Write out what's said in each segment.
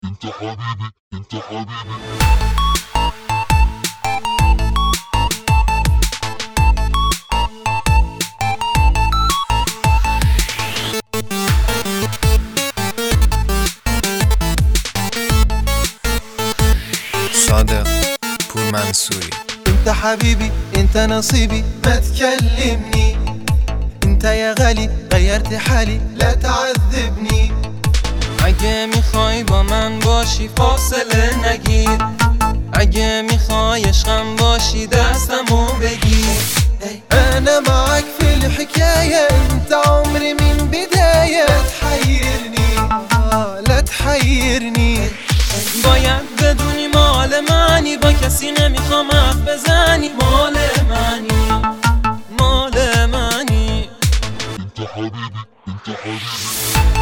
انت حبيبي انت حبيبي. صادق پور منصوری. انت حبيبي انت نصيبي ما تكلمني، انت يا غالي غيرت حالي لا تعذبني. اگه میخوای با من باشی فاصله نگیر، اگه میخوای عشقم باشی دستمو بگیر. انا معك في الحكاية انت عمري من بداية، لا تحيرني لا تحيرني. باید بدونی مال منی، با کسی نمیخوام حرف بزنی. مال منی مال منی. انت حبيبي انت حبيبي.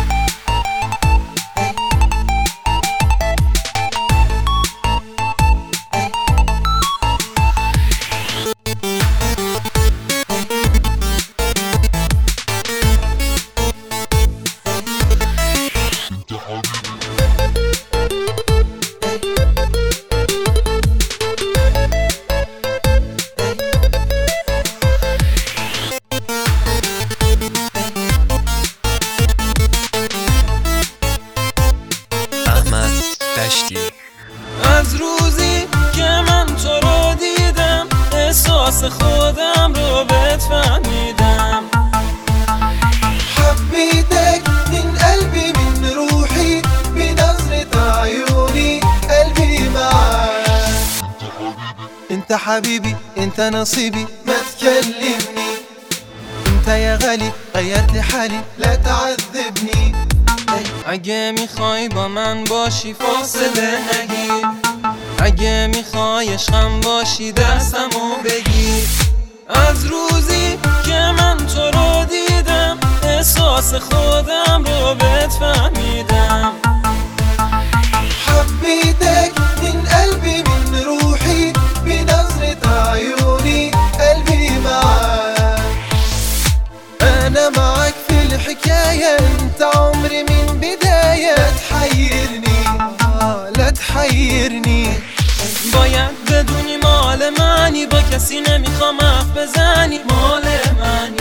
از روزی که من تو رو دیدم احساس خودم رو بهت فهمیدم. حبيتك من قلبي من روحي بنظرة عيوني قلبي معاك. انت حبيبي انت نصيبي ما تكلمني، انت يا غالي غيرت حالي لا تعذبني. اگه میخوای با من باشی فاصله نگیر، اگه میخوای عشقم باشی دستمو بگیر. از روزی که من تو رو دیدم احساس خودم رو بهت فهمیدم. حبيتك من قلبي من روحي بنظرة عيوني قلبي معاك. انا معك في الحكاية انت عمري من بداية، لا تحيرني لا تحيرني. باید بدونی مال منی، با کسی نمیخوام حرف بزنی. مال منی